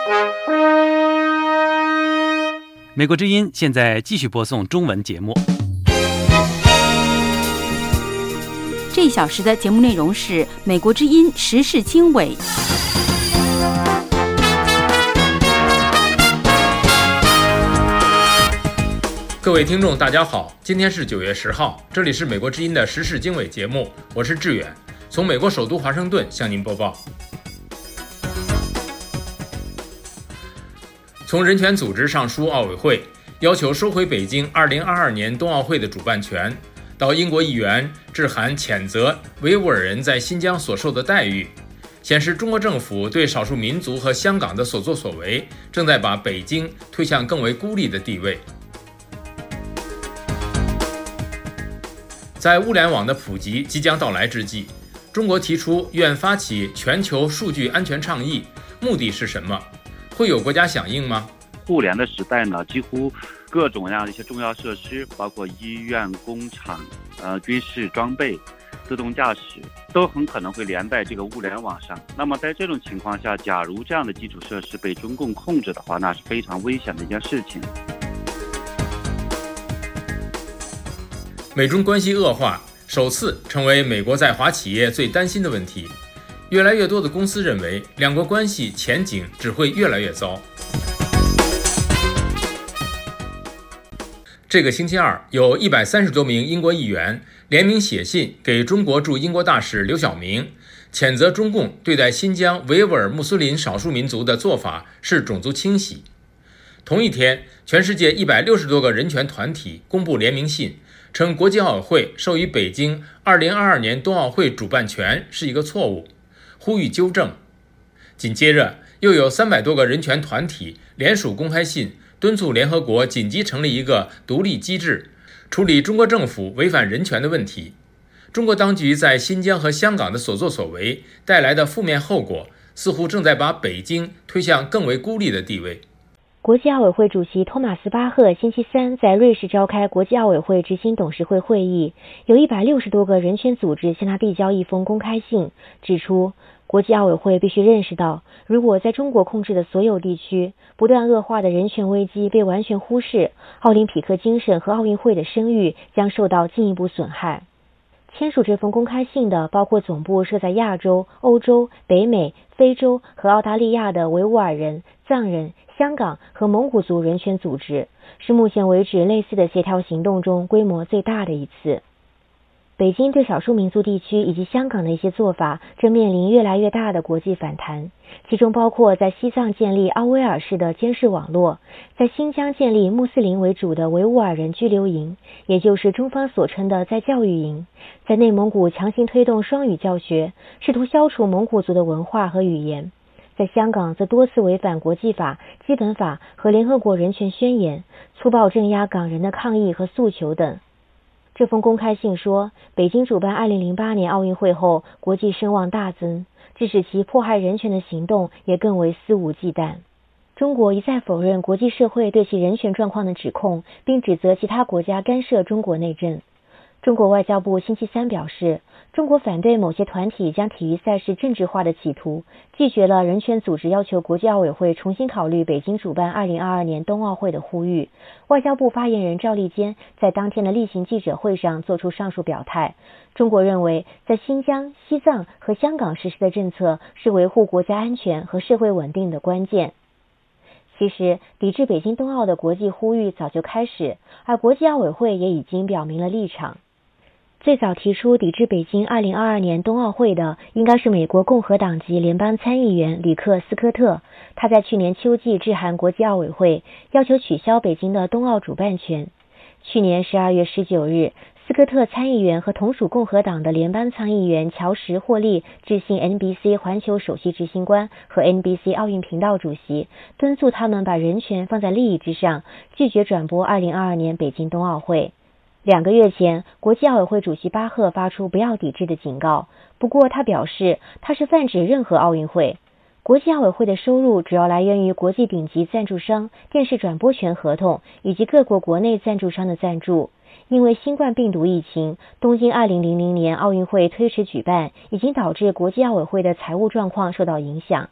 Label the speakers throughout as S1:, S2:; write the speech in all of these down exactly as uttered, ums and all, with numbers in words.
S1: 美国之音现在继续播送中文节目。
S2: 这一小时的节目内容是美国之音时事经纬。
S3: 各位听众大家好，今天是九月十号，这里是美国之音的时事经纬节目，我是志远，从美国首都华盛顿向您播报。从人权组织上书奥委会，要求收回北京二零二二年冬奥会的主办权，到英国议员致函谴责维吾尔人在新疆所受的待遇，显示中国政府对少数民族和香港的所作所为，正在把北京推向更为孤立的地位。在物联网的普及即将到来之际，中国提出愿发起全球数据安全倡议，目的是什么？会有国家响应吗？
S4: 互联的时代呢，几乎各种各样的一些重要设施，包括医院、工厂、呃军事装备、自动驾驶，都很可能会连在这个物联网上。那么在这种情况下，假如这样的基础设施被中共控制的话，那是非常危险的一件事情。
S3: 美中关系恶化首次成为美国在华企业最担心的问题，越来越多的公司认为两国关系前景只会越来越糟。这个星期二，有一百三十多名英国议员联名写信给中国驻英国大使刘晓明，谴责中共对待新疆维吾尔穆斯林少数民族的做法是种族清洗。同一天，全世界一百六十多个人权团体公布联名信，称国际奥委会授予北京二零二二年冬奥会主办权是一个错误，呼吁纠正。紧接着，又有三百多个人权团体联署公开信，敦促联合国紧急成立一个独立机制，处理中国政府违反人权的问题。中国当局在新疆和香港的所作所为带来的负面后果，似乎正在把北京推向更为孤立的地位。
S5: 国际奥委会主席托马斯·巴赫星期三在瑞士召开国际奥委会执行董事会会议，有一百六十多个人权组织向他递交一封公开信，指出国际奥委会必须认识到，如果在中国控制的所有地区不断恶化的人权危机被完全忽视，奥林匹克精神和奥运会的声誉将受到进一步损害。签署这封公开信的包括总部设在亚洲、欧洲、北美、非洲和澳大利亚的维吾尔人、藏人、香港和蒙古族人权组织，是目前为止类似的协调行动中规模最大的一次。北京对少数民族地区以及香港的一些做法正面临越来越大的国际反弹，其中包括在西藏建立奥威尔式的监视网络，在新疆建立穆斯林为主的维吾尔人拘留营，也就是中方所称的在教育营，在内蒙古强行推动双语教学，试图消除蒙古族的文化和语言，在香港则多次违反国际法、基本法和联合国人权宣言，粗暴镇压港人的抗议和诉求等。这封公开信说，北京主办二零零八年奥运会后，国际声望大增，致使其迫害人权的行动也更为肆无忌惮。中国一再否认国际社会对其人权状况的指控，并指责其他国家干涉中国内政。中国外交部星期三表示，中国反对某些团体将体育赛事政治化的企图，拒绝了人权组织要求国际奥委会重新考虑北京主办二零二二年冬奥会的呼吁。外交部发言人赵立坚在当天的例行记者会上作出上述表态。中国认为，在新疆、西藏和香港实施的政策是维护国家安全和社会稳定的关键。其实，抵制北京冬奥的国际呼吁早就开始，而国际奥委会也已经表明了立场。最早提出抵制北京二零二二年冬奥会的，应该是美国共和党籍联邦参议员吕克·斯科特。他在去年秋季致函国际奥委会，要求取消北京的冬奥主办权。去年十二月十九日，斯科特参议员和同属共和党的联邦参议员乔什·霍利致信 N B C 环球首席执行官和 N B C 奥运频道主席，敦促他们把人权放在利益之上，拒绝转播二零二二年北京冬奥会。两个月前，国际奥委会主席巴赫发出不要抵制的警告，不过他表示他是泛指任何奥运会。国际奥委会的收入主要来源于国际顶级赞助商、电视转播权合同以及各国国内赞助商的赞助。因为新冠病毒疫情，东京二零零零年奥运会推迟举办，已经导致国际奥委会的财务状况受到影响。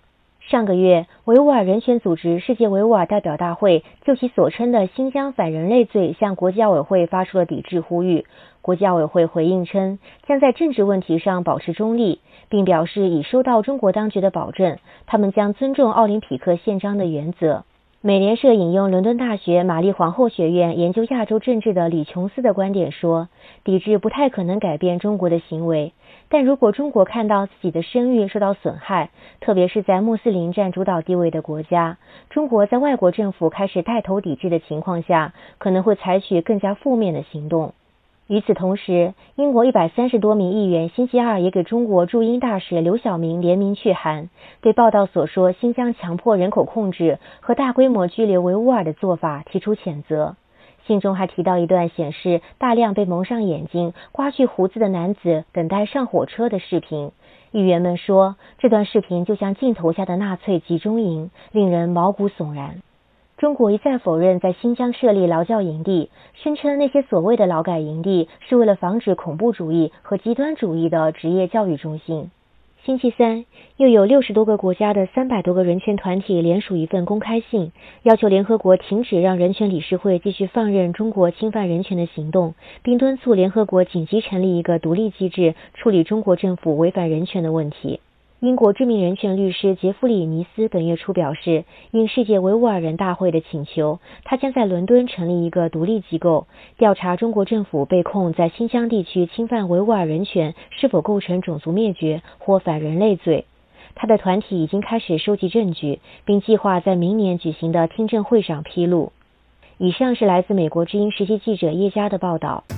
S5: 上个月，维吾尔人权组织世界维吾尔代表大会就其所称的新疆反人类罪向国际奥委会发出了抵制呼吁。国际奥委会回应称，将在政治问题上保持中立，并表示已收到中国当局的保证，他们将尊重奥林匹克宪章的原则。美联社引用伦敦大学玛丽皇后学院研究亚洲政治的李琼斯的观点说，抵制不太可能改变中国的行为，但如果中国看到自己的声誉受到损害，特别是在穆斯林占主导地位的国家，中国在外国政府开始带头抵制的情况下，可能会采取更加负面的行动。与此同时，英国一百三十多名议员星期二也给中国驻英大使刘晓明联名去函，对报道所说新疆强迫人口控制和大规模拘留维吾尔的做法提出谴责。信中还提到一段显示大量被蒙上眼睛、刮去胡子的男子等待上火车的视频。议员们说，这段视频就像镜头下的纳粹集中营，令人毛骨悚然。中国一再否认在新疆设立劳教营地，声称那些所谓的劳改营地是为了防止恐怖主义和极端主义的职业教育中心。星期三，又有六十多个国家的三百多个人权团体联署一份公开信，要求联合国停止让人权理事会继续放任中国侵犯人权的行动，并敦促联合国紧急成立一个独立机制，处理中国政府违反人权的问题。英国知名人权律师杰弗里·尼斯本月初表示，应世界维吾尔人大会的请求，他将在伦敦成立一个独立机构，调查中国政府被控在新疆地区侵犯维吾尔人权是否构成种族灭绝或反人类罪。他的团体已经开始收集证据，并计划在明年举行的听证会上披露。以上是来自美国之音实习记者叶佳的报道。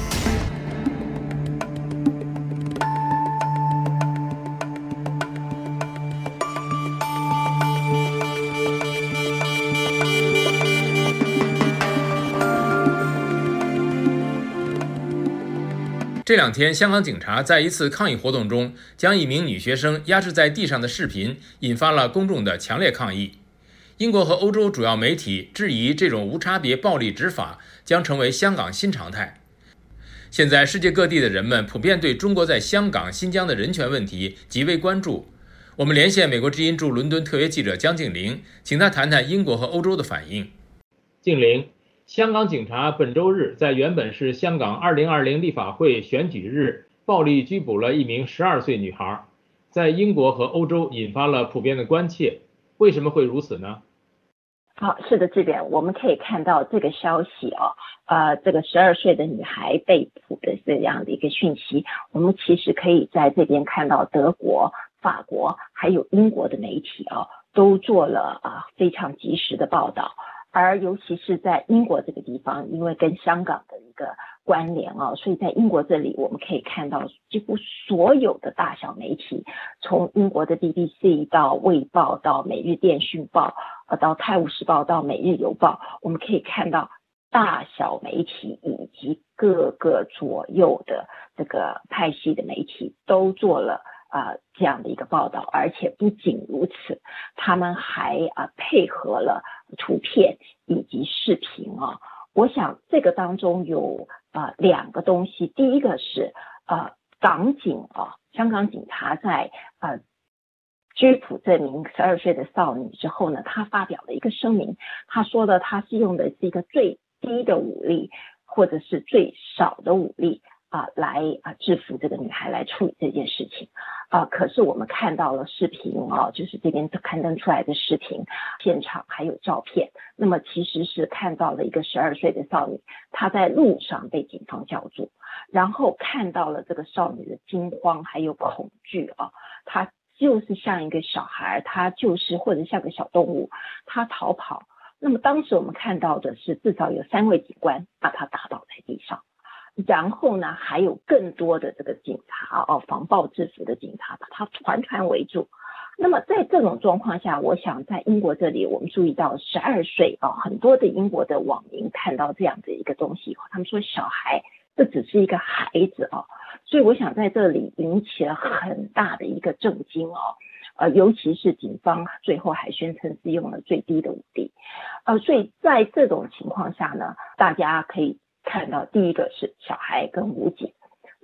S3: 这两天，香港警察在一次抗议活动中，将一名女学生压制在地上的视频引发了公众的强烈抗议。英国和欧洲主要媒体质疑这种无差别暴力执法将成为香港新常态。现在，世界各地的人们普遍对中国在香港、新疆的人权问题极为关注。我们连线美国之音驻伦敦特约记者江静玲，请他谈谈英国和欧洲的反应。静玲，香港警察本周日在原本是香港二零二零立法会选举日，暴力拘捕了一名十二岁女孩，在英国和欧洲引发了普遍的关切。为什么会如此呢？
S6: 好，是的，这边我们可以看到这个消息哦，呃，这个十二岁的女孩被捕的这样的一个讯息，我们其实可以在这边看到德国、法国还有英国的媒体哦，都做了啊、呃、非常及时的报道。而尤其是在英国这个地方，因为跟香港的一个关联啊，所以在英国这里我们可以看到几乎所有的大小媒体，从英国的 B B C 到卫报到每日电讯报，呃，到泰晤士报到每日邮报，我们可以看到大小媒体以及各个左右的这个派系的媒体都做了啊、呃、这样的一个报道，而且不仅如此，他们还啊、呃、配合了图片以及视频啊。我想这个当中有啊、呃、两个东西，第一个是呃港警啊，香港警察在呃拘捕这名十二岁的少女之后呢，他发表了一个声明，他说的他是用的是一个最低的武力或者是最少的武力啊，来啊制服这个女孩，来处理这件事情啊。可是我们看到了视频啊，就是这边刊登出来的视频，现场还有照片。那么其实是看到了一个十二岁的少女，她在路上被警方叫住，然后看到了这个少女的惊慌还有恐惧啊，她就是像一个小孩，她就是或者像个小动物，她逃跑。那么当时我们看到的是至少有三位警官把她打倒在地上。然后呢，还有更多的这个警察哦，防暴制服的警察把他团团围住。那么在这种状况下，我想在英国这里，我们注意到十二岁啊，很多的英国的网民看到这样的一个东西以后，他们说小孩，这只是一个孩子啊，所以我想在这里引起了很大的一个震惊哦。呃，尤其是警方最后还宣称是用了最低的武力，呃，所以在这种情况下呢，大家可以看到第一个是小孩跟武警，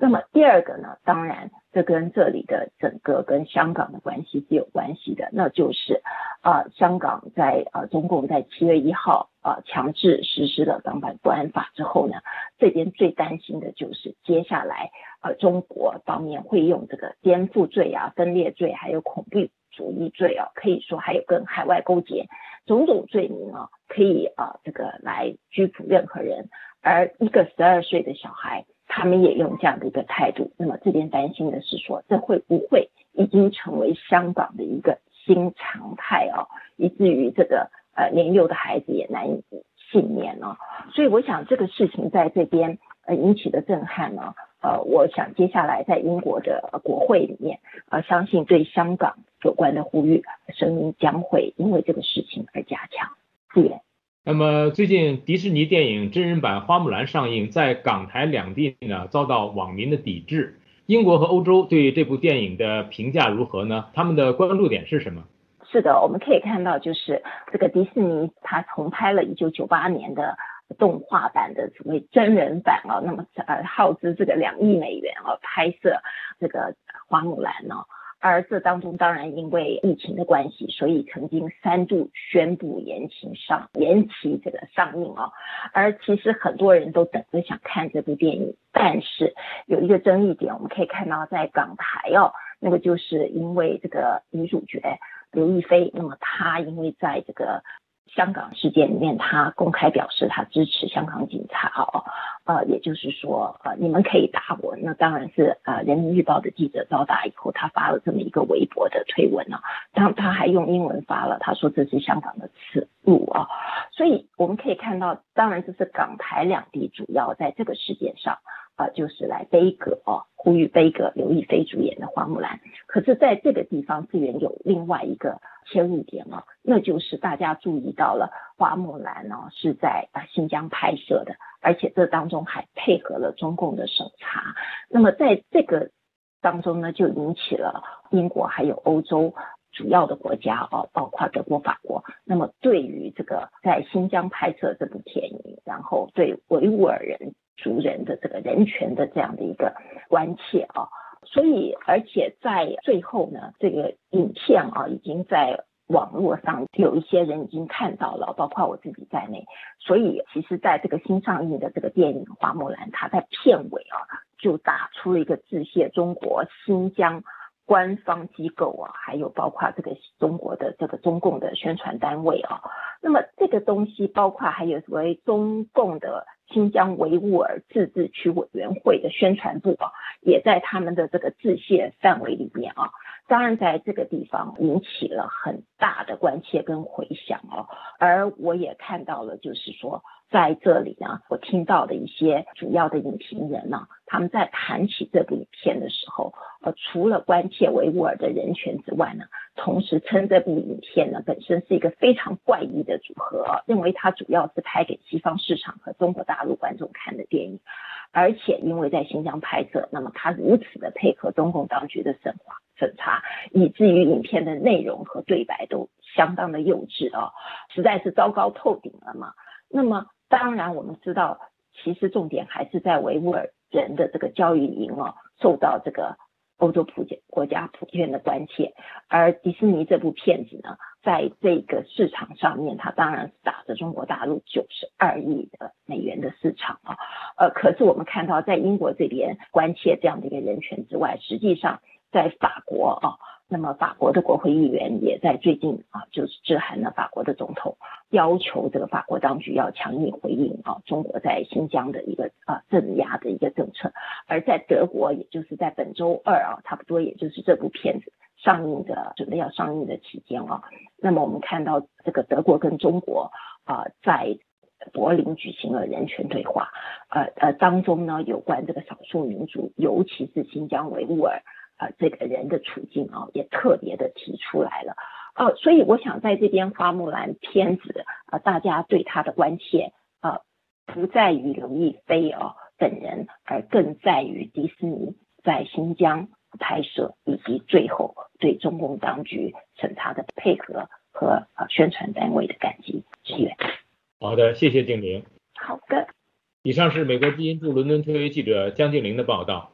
S6: 那么第二个呢，当然这跟这里的整个跟香港的关系是有关系的，那就是呃香港在呃中共在七月一号呃强制实施了港版国安法之后呢，这边最担心的就是接下来呃中国方面会用这个颠覆罪啊、分裂罪还有恐怖主义罪啊，可以说还有跟海外勾结种种罪名啊，可以啊、呃、这个来拘捕任何人，而一个十二岁的小孩他们也用这样的一个态度，那么这边担心的是说，这会不会已经成为香港的一个新常态啊？以至于这个呃年幼的孩子也难以幸免啊。所以我想这个事情在这边呃引起的震撼呢，呃，我想接下来在英国的国会里面，呃，相信对香港有关的呼吁声音将会因为这个事情而加强。是的。
S7: 那么最近迪士尼电影真人版《花木兰》上映，在港台两地呢遭到网民的抵制。英国和欧洲对这部电影的评价如何呢？他们的关注点是什么？
S6: 是的，我们可以看到，就是这个迪士尼它重拍了一九九八年的动画版的所谓真人版哦，那么呃耗资这个两亿美元哦拍摄这个花木兰哦。而这当中当然因为疫情的关系，所以曾经三度宣布延期上延期这个上映啊。而其实很多人都等着想看这部电影，但是有一个争议点，我们可以看到在港台哦，那个就是因为这个女主角刘亦菲，那么她因为在这个香港事件里面，他公开表示他支持香港警察哦，呃，也就是说，呃，你们可以打我。那当然是呃，人民日报的记者遭打以后，他发了这么一个微博的推文呢、啊，当他还用英文发了，他说这是香港的耻辱啊。所以我们可以看到，当然这是港台两地主要在这个事件上，呃，就是来悲歌哦，呼吁悲歌刘亦菲主演的花木兰。可是在这个地方，资源有另外一个切入点啊，那就是大家注意到了花木兰呢、哦、是在啊新疆拍摄的，而且这当中还配合了中共的审查。那么在这个当中呢，就引起了英国还有欧洲主要的国家哦，包括德国、法国，那么对于这个在新疆拍摄这部电影，然后对维吾尔人族人的这个人权的这样的一个关切啊。所以而且在最后呢，这个影片啊已经在网络上有一些人已经看到了，包括我自己在内。所以其实在这个新上映的这个电影《花木兰》，它在片尾啊就打出了一个致谢中国新疆官方机构啊，还有包括这个中国的这个中共的宣传单位啊。那么这个东西包括还有所谓中共的新疆维吾尔自治区委员会的宣传部啊，也在他们的这个致谢范围里面啊。当然在这个地方引起了很大的关切跟回响哦。而我也看到了，就是说在这里呢，我听到的一些主要的影评人呢、啊，他们在谈起这部影片的时候，呃，除了关切维吾尔的人权之外呢，同时称这部影片呢本身是一个非常怪异的组合、啊，认为它主要是拍给西方市场和中国大陆观众看的电影，而且因为在新疆拍摄，那么它如此的配合中共当局的审查审查，以至于影片的内容和对白都相当的幼稚啊，实在是糟糕透顶了嘛。那么当然我们知道，其实重点还是在维吾尔人的这个教育营哦，受到这个欧洲普遍国家普遍的关切。而迪士尼这部片子呢，在这个市场上面，它当然是打着中国大陆九十二亿的美元的市场啊。呃，可是我们看到在英国这边关切这样的一个人权之外，实际上在法国啊，那么法国的国会议员也在最近啊，就是致函了法国的总统，要求这个法国当局要强硬回应啊中国在新疆的一个啊镇压的一个政策。而在德国，也就是在本周二啊，差不多也就是这部片子上映的准备要上映的期间啊，那么我们看到这个德国跟中国啊在柏林举行了人权对话，呃呃当中呢有关这个少数民族，尤其是新疆维吾尔呃这个人的处境啊，也特别的提出来了。呃，所以我想在这边花木兰片子呃大家对他的关切呃不在于刘亦菲啊本人，而更在于迪士尼在新疆拍摄以及最后对中共当局审查的配合和呃宣传单位的感激支援。
S7: 好的，谢谢静玲。
S6: 好的。
S7: 以上是美国之音驻伦敦特约记者江静玲的报道。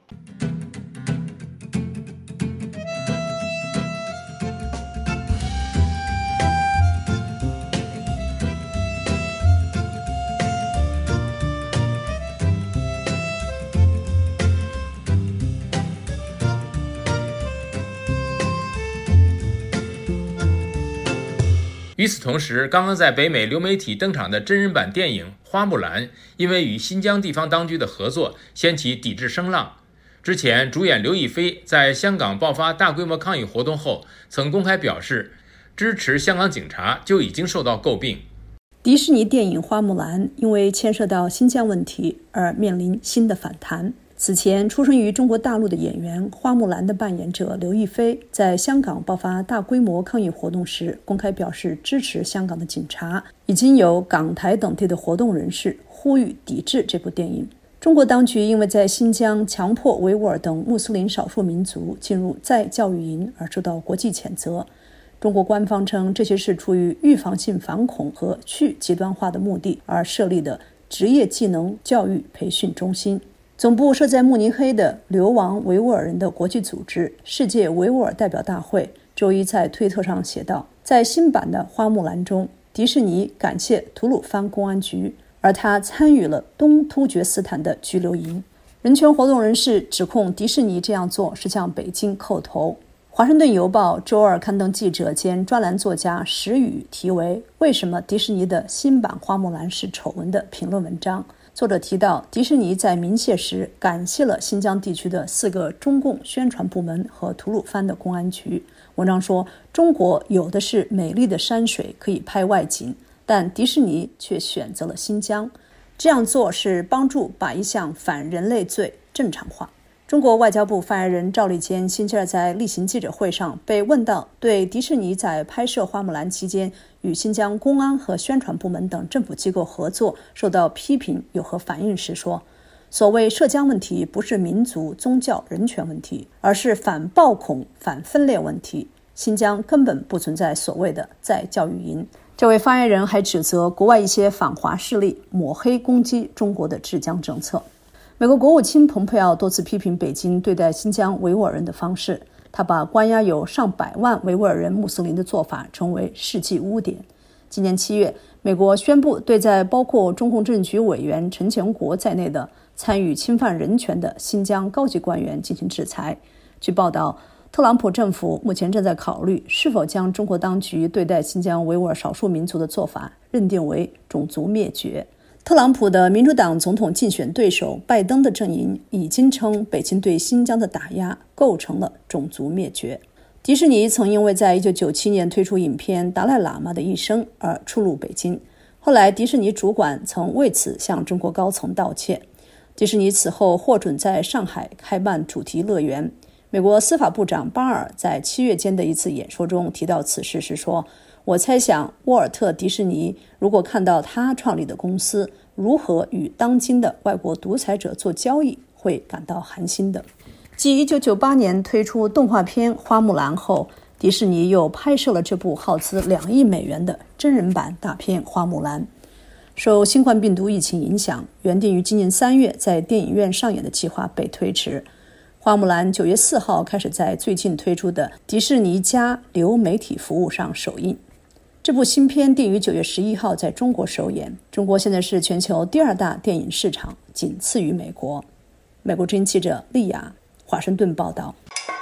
S3: 与此同时，刚刚在北美流媒体登场的真人版电影《花木兰》，因为与新疆地方当局的合作，掀起抵制声浪。之前，主演刘亦菲在香港爆发大规模抗议活动后，曾公开表示支持香港警察，就已经受到诟病。
S8: 迪士尼电影《花木兰》因为牵涉到新疆问题而面临新的反弹。此前，出生于中国大陆的演员花木兰的扮演者刘亦菲在香港爆发大规模抗议活动时，公开表示支持香港的警察。已经有港台等地的活动人士呼吁抵制这部电影。中国当局因为在新疆强迫维吾尔等穆斯林少数民族进入再教育营而受到国际谴责。中国官方称，这些是出于预防性反恐和去极端化的目的而设立的职业技能教育培训中心。总部设在慕尼黑的流亡维吾尔人的国际组织世界维吾尔代表大会周一在推特上写道，在新版的花木兰中，迪士尼感谢吐鲁番公安局，而他参与了东突厥斯坦的拘留营。人权活动人士指控迪士尼这样做是向北京叩头。华盛顿邮报周二刊登记者兼专栏作家石宇题为为什么迪士尼的新版花木兰是丑闻的评论文章。作者提到，迪士尼在鸣谢时感谢了新疆地区的四个中共宣传部门和吐鲁番的公安局。文章说，中国有的是美丽的山水可以拍外景，但迪士尼却选择了新疆。这样做是帮助把一项反人类罪正常化。中国外交部发言人赵立坚星期二在例行记者会上被问到对迪士尼在拍摄花木兰期间与新疆公安和宣传部门等政府机构合作受到批评有何反应时说，所谓涉疆问题不是民族、宗教、人权问题，而是反暴恐、反分裂问题。新疆根本不存在所谓的再教育营。这位发言人还指责国外一些反华势力抹黑攻击中国的治疆政策。美国国务卿蓬佩奥多次批评北京对待新疆维吾尔人的方式，他把关押有上百万维吾尔人穆斯林的做法称为世纪污点。今年七月，美国宣布对在包括中共政局委员陈全国在内的参与侵犯人权的新疆高级官员进行制裁。据报道，特朗普政府目前正在考虑是否将中国当局对待新疆维吾尔少数民族的做法认定为种族灭绝。特朗普的民主党总统竞选对手拜登的阵营已经称北京对新疆的打压构成了种族灭绝。迪士尼曾因为在一九九七年推出影片《达赖喇嘛的一生》而出入北京，后来迪士尼主管曾为此向中国高层道歉。迪士尼此后获准在上海开办主题乐园。美国司法部长巴尔在七月间的一次演说中提到此事时说，我猜想沃尔特·迪士尼如果看到他创立的公司如何与当今的外国独裁者做交易，会感到寒心的。继一九九八年推出动画片《花木兰》后，迪士尼又拍摄了这部耗资两亿美元的真人版大片《花木兰》。受新冠病毒疫情影响，原定于今年三月在电影院上演的计划被推迟。花木兰九月四号开始在最近推出的迪士尼加流媒体服务上首映。这部新片定于九月十一号在中国首演。中国现在是全球第二大电影市场，仅次于美国。美国之音记者丽亚，华盛顿报道。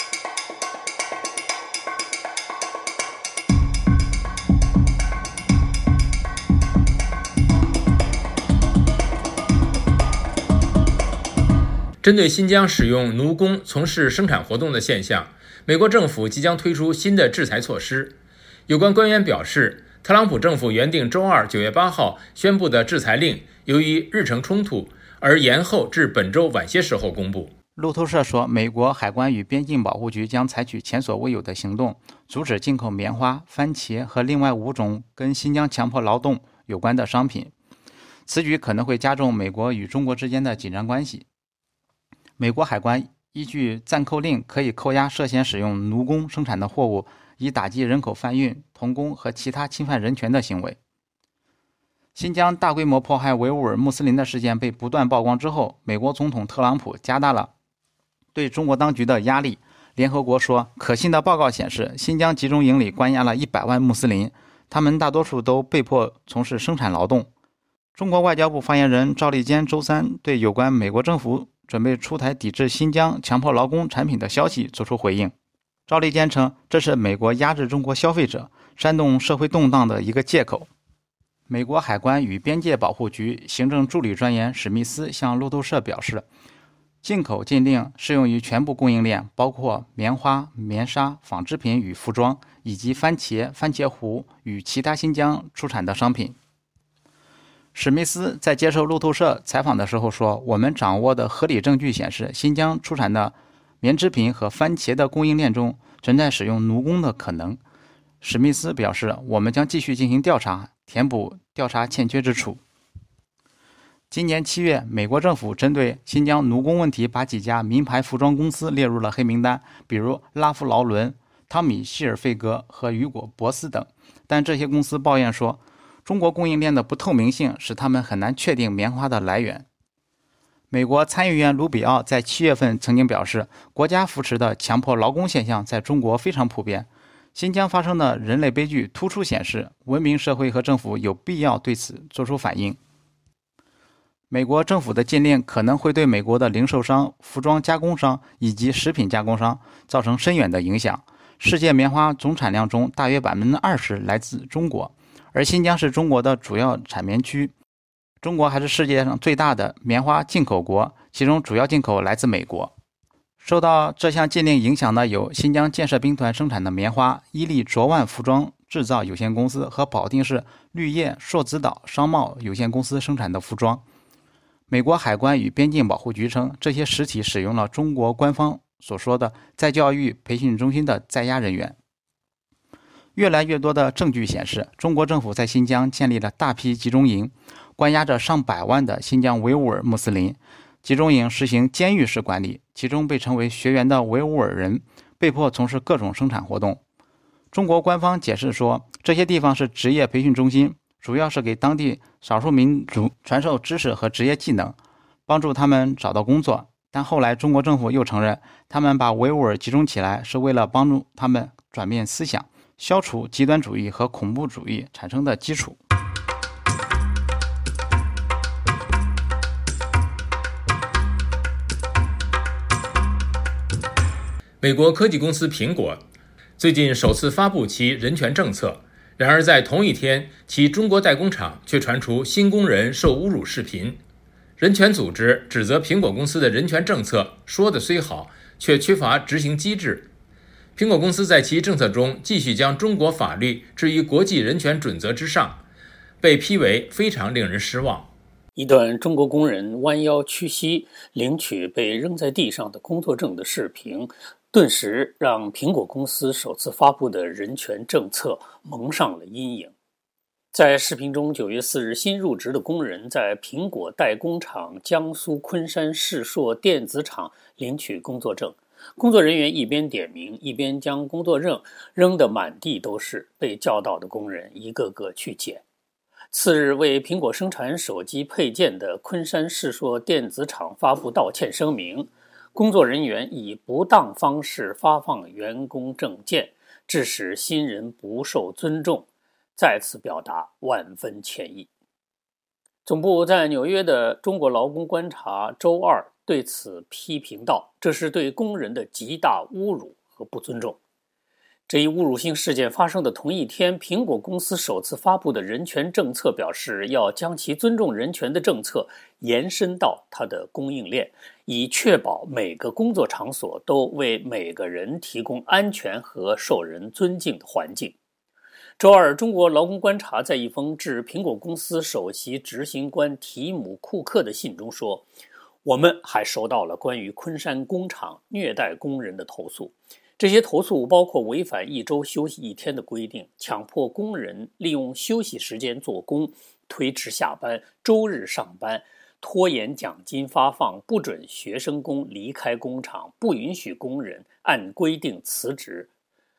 S3: 针对新疆使用奴工从事生产活动的现象，美国政府即将推出新的制裁措施。有关官员表示，特朗普政府原定周二九月八号宣布的制裁令，由于日程冲突而延后至本周晚些时候公布。
S9: 路透社说，美国海关与边境保护局将采取前所未有的行动，阻止进口棉花、番茄和另外五种跟新疆强迫劳动有关的商品。此举可能会加重美国与中国之间的紧张关系。美国海关依据暂扣令可以扣押涉嫌使用奴工生产的货物，以打击人口贩运、童工和其他侵犯人权的行为。 新疆大规模迫害维吾尔穆斯林的事件被不断曝光之后，美国总统特朗普加大了对中国当局的压力。联合国说，可信的报告显示，新疆集中营里关押了一百万穆斯林，他们大多数都被迫从事生产劳动。中国外交部发言人赵立坚周三对有关美国政府准备出台抵制新疆强迫劳工产品的消息作出回应。赵立坚称，这是美国压制中国消费者、煽动社会动荡的一个借口。美国海关与边界保护局行政助理专员史密斯向路透社表示，进口禁令适用于全部供应链，包括棉花、棉纱、纺织品与服装，以及番茄、番茄糊与其他新疆出产的商品。史密斯在接受路透社采访的时候说，我们掌握的合理证据显示，新疆出产的棉织品和番茄的供应链中存在使用奴工的可能。史密斯表示，我们将继续进行调查，填补调查欠缺之处。今年七月，美国政府针对新疆奴工问题，把几家名牌服装公司列入了黑名单，比如拉夫劳伦、汤米希尔费格和雨果博斯等。但这些公司抱怨说，中国供应链的不透明性使他们很难确定棉花的来源。美国参议员卢比奥在七月份曾经表示，国家扶持的强迫劳工现象在中国非常普遍。新疆发生的人类悲剧突出显示，文明社会和政府有必要对此做出反应。美国政府的禁令可能会对美国的零售商、服装加工商以及食品加工商造成深远的影响。世界棉花总产量中大约 百分之二十 来自中国，而新疆是中国的主要产棉区。中国还是世界上最大的棉花进口国，其中主要进口来自美国。受到这项禁令影响的有新疆建设兵团生产的棉花、伊利卓万服装制造有限公司和保定市绿叶硕子岛商贸有限公司生产的服装。美国海关与边境保护局称，这些实体使用了中国官方所说的在教育培训中心的在押人员。越来越多的证据显示，中国政府在新疆建立了大批集中营，关押着上百万的新疆维吾尔穆斯林。集中营实行监狱式管理，其中被称为学员的维吾尔人被迫从事各种生产活动。中国官方解释说，这些地方是职业培训中心，主要是给当地少数民族传授知识和职业技能，帮助他们找到工作。但后来中国政府又承认，他们把维吾尔集中起来是为了帮助他们转变思想，消除极端主义和恐怖主义产生的基础。
S3: 美国科技公司苹果最近首次发布其人权政策，然而在同一天，其中国代工厂却传出新工人受侮辱视频。人权组织指责苹果公司的人权政策说的虽好，却缺乏执行机制。苹果公司在其政策中继续将中国法律置于国际人权准则之上，被批为非常令人失望。
S10: 一段中国工人弯腰屈膝领取被扔在地上的工作证的视频，顿时让苹果公司首次发布的人权政策蒙上了阴影。在视频中，九月四日新入职的工人在苹果代工厂江苏昆山世硕电子厂领取工作证，工作人员一边点名，一边将工作证扔得满地都是，被叫到的工人一个个去捡。次日，为苹果生产手机配件的昆山世硕电子厂发布道歉声明，工作人员以不当方式发放员工证件，致使新人不受尊重，再次表达万分歉意。总部在纽约的中国劳工观察周二对此批评道，这是对工人的极大侮辱和不尊重。这一侮辱性事件发生的同一天，苹果公司首次发布的人权政策表示，要将其尊重人权的政策延伸到它的供应链，以确保每个工作场所都为每个人提供安全和受人尊敬的环境。周二，中国劳工观察在一封致苹果公司首席执行官提姆·库克的信中说，我们还收到了关于昆山工厂虐待工人的投诉。这些投诉包括违反一周休息一天的规定，强迫工人利用休息时间做工，推迟下班，周日上班，拖延奖金发放，不准学生工离开工厂，不允许工人按规定辞职。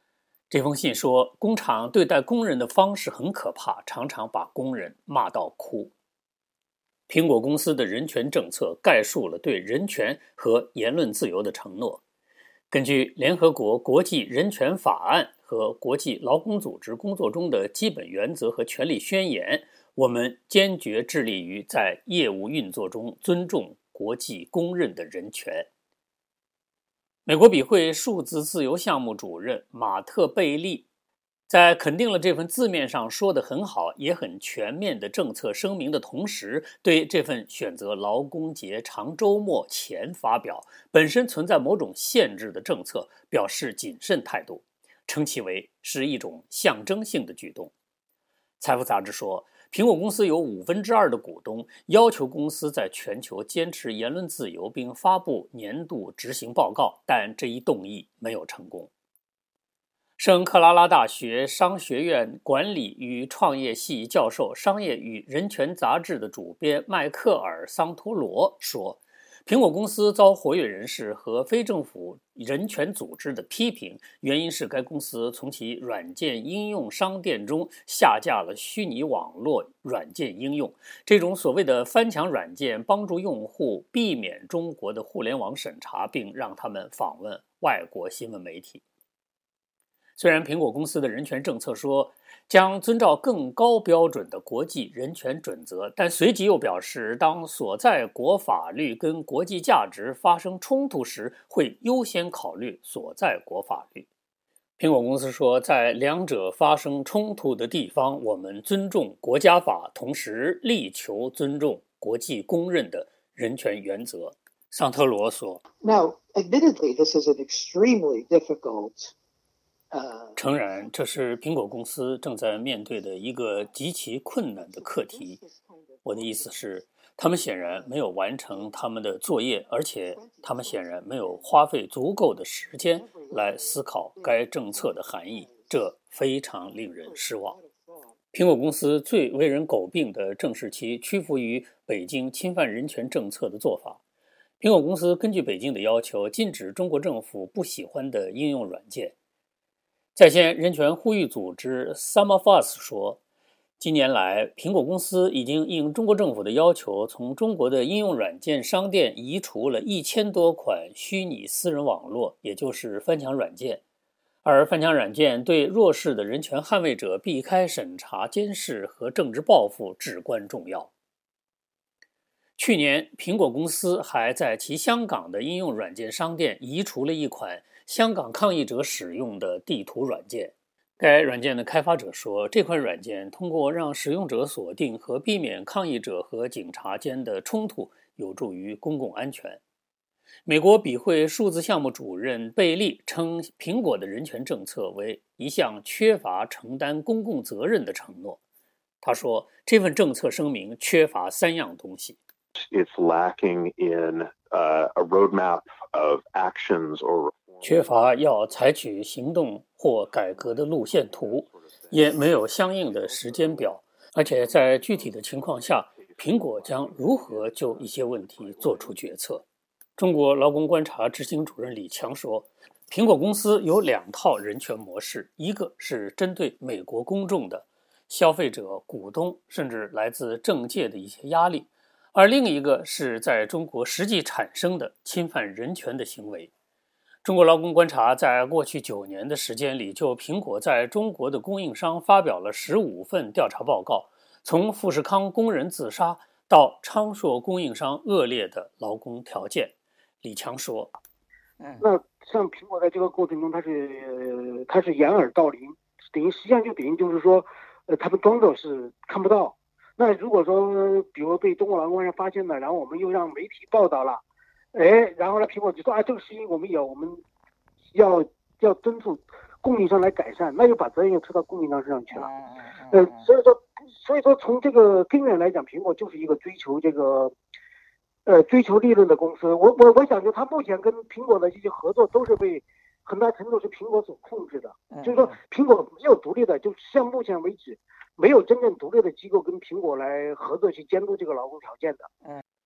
S10: 这封信说，工厂对待工人的方式很可怕，常常把工人骂到哭。苹果公司的人权政策概述了对人权和言论自由的承诺。根据联合国国际人权法案和国际劳工组织工作中的基本原则和权利宣言，我们坚决致力于在业务运作中尊重国际公认的人权。美国笔会数字自由项目主任马特·贝利在肯定了这份字面上说得很好也很全面的政策声明的同时，对这份选择劳工节长周末前发表本身存在某种限制的政策表示谨慎态度，称其为是一种象征性的举动。财富杂志说，苹果公司有五分之二的股东要求公司在全球坚持言论自由并发布年度执行报告，但这一动议没有成功。圣克拉拉大学商学院管理与创业系教授、商业与人权杂志的主编迈克尔·桑托罗说，苹果公司遭活跃人士和非政府人权组织的批评，原因是该公司从其软件应用商店中下架了虚拟网络软件应用。这种所谓的翻墙软件帮助用户避免中国的互联网审查，并让他们访问外国新闻媒体。虽然苹果公司的人权政策说将遵照更高标准的国际人权准则，但随即又表示，当所在国法律跟国际价值发生冲突时，会优先考虑所在国法律。苹果公司说，在两者发生冲突的地方，我们尊重国家法，同时力求尊重国际公认的人权原则。桑特罗说
S11: Now, admittedly, this is an extremely difficult
S10: 诚然，这是苹果公司正在面对的一个极其困难的课题。我的意思是，他们显然没有完成他们的作业，而且他们显然没有花费足够的时间来思考该政策的含义，这非常令人失望。苹果公司最为人诟病的正是其屈服于北京侵犯人权政策的做法。苹果公司根据北京的要求，禁止中国政府不喜欢的应用软件。在线人权呼吁组织 Some of Us 说，近年来，苹果公司已经应中国政府的要求，从中国的应用软件商店移除了一千多款虚拟私人网络，也就是翻墙软件。而翻墙软件对弱势的人权捍卫者避开审查、监视和政治报复至关重要。去年，苹果公司还在其香港的应用软件商店移除了一款香港抗议者使用的地图软件。该软件的开发者说，这款软件通过让使用者锁定和避免抗议者和警察间的冲突，有助于公共安全。美国笔会数字项目主任贝利称，苹果的人权政策为一项缺乏承担公共责任的承诺。他说，这份政策声明缺乏三样东西。
S12: It's lacking in uh, a roadmap of actions or
S10: 缺乏要采取行动或改革的路线图，也没有相应的时间表，而且在具体的情况下，苹果将如何就一些问题做出决策。中国劳工观察执行主任李强说，苹果公司有两套人权模式，一个是针对美国公众的消费者、股东，甚至来自政界的一些压力，而另一个是在中国实际产生的侵犯人权的行为。中国劳工观察在过去九年的时间里，就苹果在中国的供应商发表了十五份调查报告，从富士康工人自杀到昌硕供应商恶劣的劳工条件。李强说：“
S11: 那像苹果在这个过程中，它是它是掩耳盗铃，等于实际上就等于就是说，呃，他们装作是看不到。那如果说，比如被中国劳工观察发现了，然后我们又让媒体报道了。”哎，然后呢，苹果就说啊，这个事情我们有，我们要要敦促供应商来改善，那又把责任又推到供应商身上去了。呃，所以说，所以说从这个根源来讲，苹果就是一个追求这个，呃，追求利润的公司。我我我想就它目前跟苹果的这些合作都是被很大程度是苹果所控制的，就是说苹果没有独立的，就像目前为止没有真正独立的机构跟苹果来合作去监督这个劳工条件的。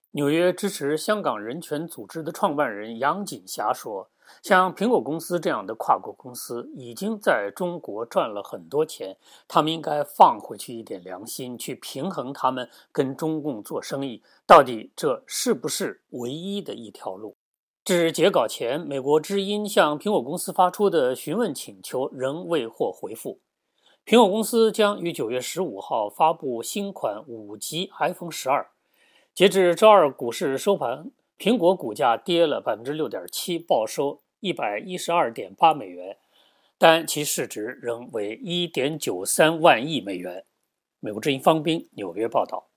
S10: 纽约支持香港人权组织的创办人杨锦霞说，像苹果公司这样的跨国公司已经在中国赚了很多钱，他们应该放回去一点良心，去平衡他们跟中共做生意，到底这是不是唯一的一条路？至截稿前，美国之音向苹果公司发出的询问请求仍未获回复。苹果公司将于九月十五号发布新款五 G iPhone 十二。截至周二股市收盘，苹果股价跌了 百分之六点七， 报收 一百一十二点八美元，但其市值仍为 一点九三万亿美元。美国之音方斌纽约报道。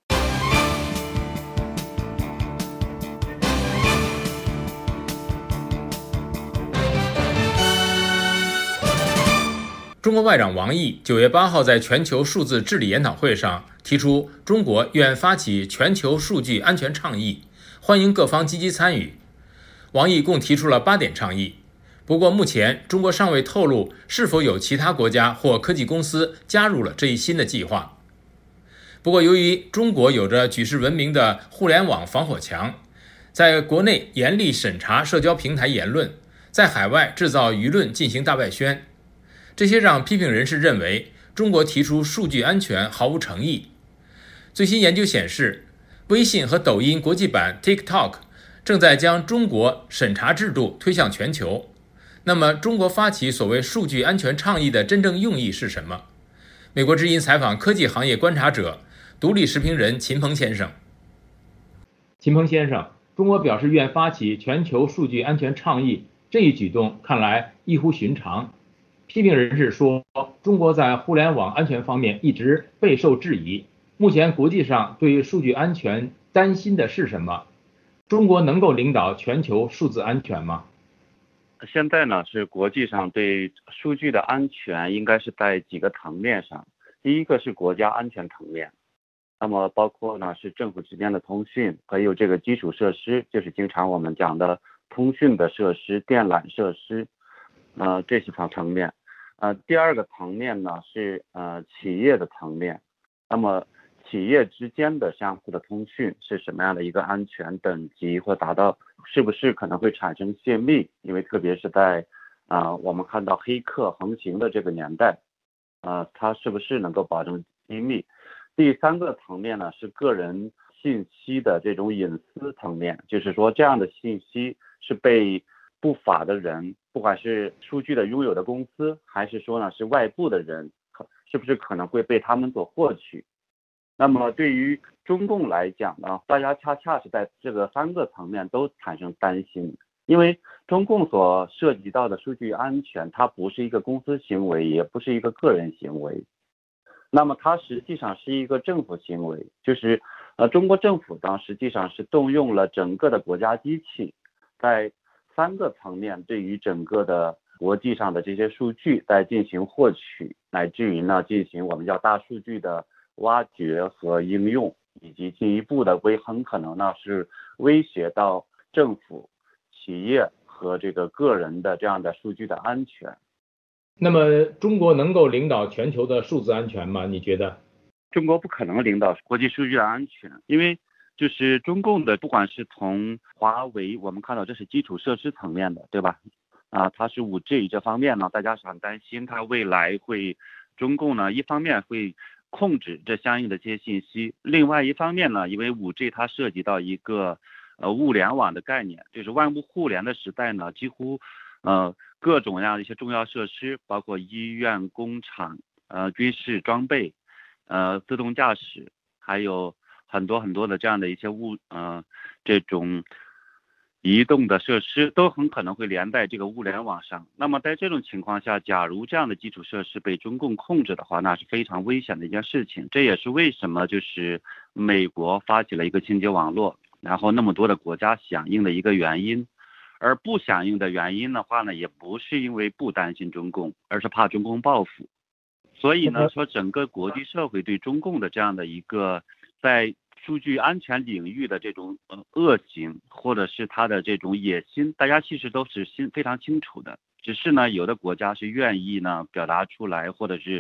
S3: 中国外长王毅九月八号在全球数字治理研讨会上提出，中国愿发起全球数据安全倡议，欢迎各方积极参与。王毅共提出了八点倡议，不过目前中国尚未透露是否有其他国家或科技公司加入了这一新的计划。不过由于中国有着举世闻名的互联网防火墙，在国内严厉审查社交平台言论，在海外制造舆论进行大外宣，这些让批评人士认为中国提出数据安全毫无诚意。最新研究显示，微信和抖音国际版 TikTok 正在将中国审查制度推向全球。那么中国发起所谓数据安全倡议的真正用意是什么？美国之音采访科技行业观察者、独立时评人秦鹏先生。
S7: 秦鹏先生，中国表示愿发起全球数据安全倡议，这一举动看来异乎寻常。批评人士说，中国在互联网安全方面一直备受质疑。目前国际上对数据安全担心的是什么？中国能够领导全球数字安全吗？
S4: 现在呢，是国际上对数据的安全应该是在几个层面上。第一个是国家安全层面，那么包括呢是政府之间的通讯，还有这个基础设施，就是经常我们讲的通讯的设施、电缆设施，呃，这是层层面。呃，第二个层面呢是呃企业的层面，那么企业之间的相互的通讯是什么样的一个安全等级，或达到是不是可能会产生泄密？因为特别是在啊、呃、我们看到黑客横行的这个年代，啊、呃，它是不是能够保证机密？第三个层面呢是个人信息的这种隐私层面，就是说这样的信息是被不法的人，不管是数据的拥有的公司，还是说呢是外部的人，是不是可能会被他们所获取？那么对于中共来讲呢，大家恰恰是在这个三个层面都产生担心，因为中共所涉及到的数据安全，它不是一个公司行为，也不是一个个人行为，那么它实际上是一个政府行为，就是呃中国政府呢实际上是动用了整个的国家机器，在三个层面对于整个的国际上的这些数据在进行获取，乃至于呢进行我们叫大数据的挖掘和应用，以及进一步的威很可能呢是威胁到政府、企业和这个个人的这样的数据的安全。
S7: 那么中国能够领导全球的数字安全吗？你觉得？
S4: 中国不可能领导国际数据的安全，因为就是中共的不管是从华为，我们看到这是基础设施层面的，对吧？啊，它是 五 G 这方面呢，大家是很担心它未来会，中共呢一方面会控制这相应的这些信息，另外一方面呢，因为 五 G 它涉及到一个呃物联网的概念，就是万物互联的时代呢，几乎呃各种各样的一些重要设施，包括医院、工厂、呃军事装备、呃自动驾驶，还有很多很多的这样的一些物呃这种移动的设施都很可能会连在这个物联网上。那么在这种情况下，假如这样的基础设施被中共控制的话，那是非常危险的一件事情。这也是为什么就是美国发起了一个清洁网络，然后那么多的国家响应的一个原因。而不响应的原因的话呢，也不是因为不担心中共，而是怕中共报复。所以呢，说整个国际社会对中共的这样的一个在数据安全领域的这种呃恶行，或者是他的这种野心，大家其实都是心非常清楚的。只是呢，有的国家是愿意呢表达出来，或者是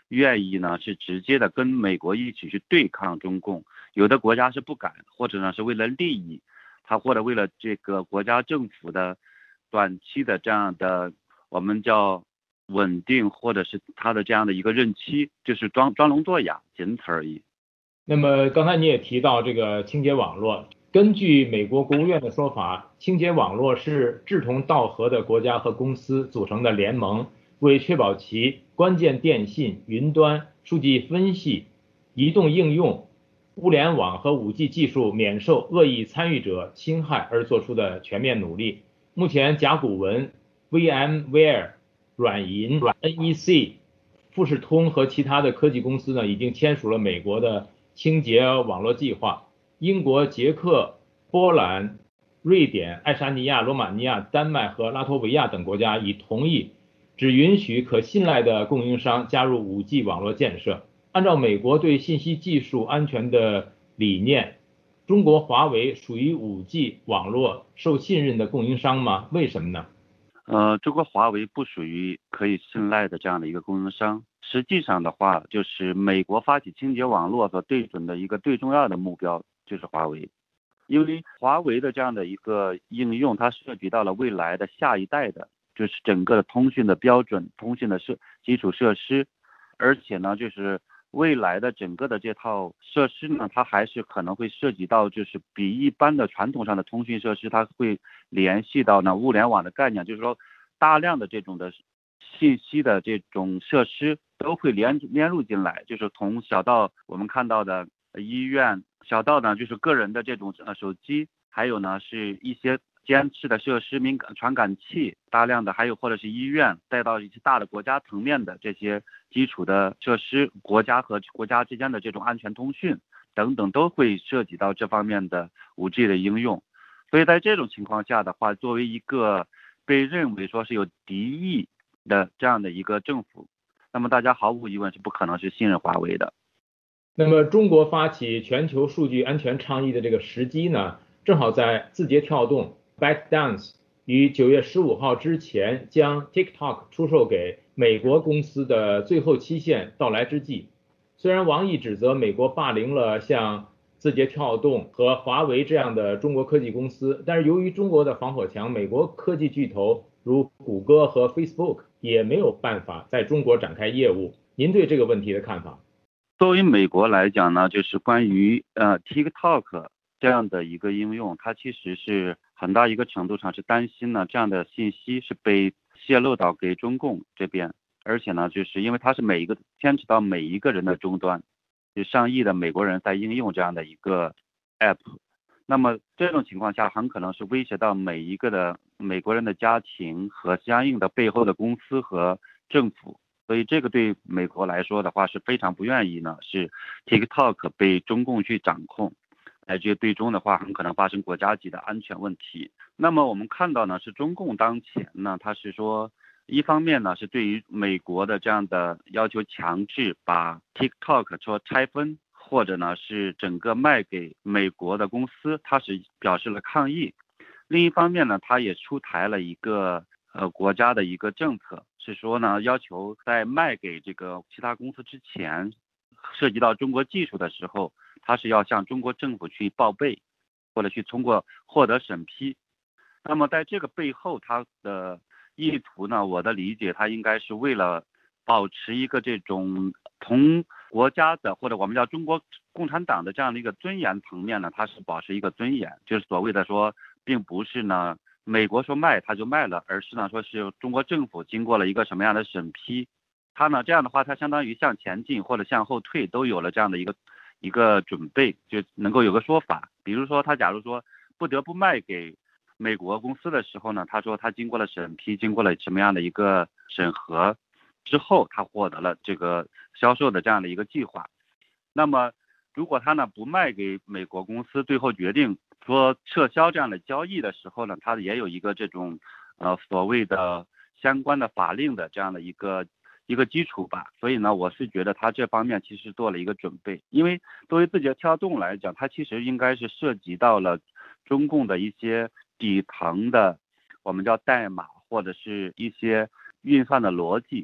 S4: 愿意呢是直接的跟美国一起去对抗中共，有的国家是不敢，或者呢是为了利益，他或者为了这个国家政府的短期的这样的我们叫稳定，或者是他的这样的一个任期，就是装装聋作哑，仅此而已。
S7: 那么刚才你也提到这个清洁网络，根据美国国务院的说法，清洁网络是志同道合的国家和公司组成的联盟，为确保其关键电信、云端、数据分析、移动应用、物联网和 五 G 技术免受恶意参与者侵害而做出的全面努力。目前甲骨文、VMware、软银、N E C、富士通和其他的科技公司呢，已经签署了美国的清洁网络计划。英国、捷克、波兰、瑞典、爱沙尼亚、罗马尼亚、丹麦和拉脱维亚等国家已同意只允许可信赖的供应商加入 五 G 网络建设。按照美国对信息技术安全的理念，中国华为属于 五 G 网络受信任的供应商吗？为什么呢？
S4: 呃，中国华为不属于可以信赖的这样的一个供应商。实际上的话，就是美国发起清洁网络所对准的一个最重要的目标就是华为，因为华为的这样的一个应用，它涉及到了未来的下一代的，就是整个的通讯的标准、通讯的设基础设施，而且呢，就是未来的整个的这套设施呢，它还是可能会涉及到，就是比一般的传统上的通讯设施，它会联系到呢物联网的概念，就是说大量的这种的信息的这种设施都会连连入进来，就是从小到我们看到的医院，小到呢就是个人的这种呃手机，还有呢是一些监视的设施、敏感传感器，大量的还有或者是医院，再到一些大的国家层面的这些基础的设施，国家和国家之间的这种安全通讯等等，都会涉及到这方面的 五 G 的应用。所以在这种情况下的话，作为一个被认为说是有敌意的这样的一个政府，那么大家毫无疑问是不可能是信任华为的。
S7: 那么中国发起全球数据安全倡议的这个时机呢，正好在字节跳动 ByteDance 于九月十五号之前将 TikTok 出售给美国公司的最后期限到来之际。虽然王毅指责美国霸凌了像字节跳动和华为这样的中国科技公司，但是由于中国的防火墙，美国科技巨头如谷歌和 Facebook 也没有办法在中国展开业务。您对这个问题的看法？
S4: 作为美国来讲呢，就是关于呃 TikTok 这样的一个应用，它其实是很大一个程度上是担心呢这样的信息是被泄露到给中共这边，而且呢就是因为它是每一个牵扯到每一个人的终端，就上亿的美国人在应用这样的一个 app， 那么这种情况下很可能是威胁到每一个的美国人的家庭和相应的背后的公司和政府。所以这个对美国来说的话是非常不愿意呢，是 TikTok 被中共去掌控，乃至最终的话很可能发生国家级的安全问题。那么我们看到呢，是中共当前呢，它是说一方面呢是对于美国的这样的要求强制把 TikTok 说拆分，或者呢是整个卖给美国的公司，它是表示了抗议。另一方面呢，它也出台了一个呃国家的一个政策，是说呢要求在卖给这个其他公司之前，涉及到中国技术的时候，它是要向中国政府去报备，或者去通过获得审批。那么在这个背后，它的意图呢，我的理解，它应该是为了保持一个这种同国家的或者我们叫中国共产党的这样的一个尊严层面呢，它是保持一个尊严，就是所谓的说，并不是呢美国说卖它就卖了，而是呢说是中国政府经过了一个什么样的审批，它呢这样的话，它相当于向前进或者向后退都有了这样的一个一个准备，就能够有个说法。比如说他假如说不得不卖给美国公司的时候呢，他说他经过了审批，经过了什么样的一个审核之后，他获得了这个销售的这样的一个计划。那么如果他呢不卖给美国公司，最后决定说撤销这样的交易的时候呢，他也有一个这种呃所谓的相关的法令的这样的一个一个基础吧。所以呢，我是觉得他这方面其实做了一个准备，因为作为字节跳动来讲，它其实应该是涉及到了中共的一些底层的我们叫代码或者是一些运算的逻辑，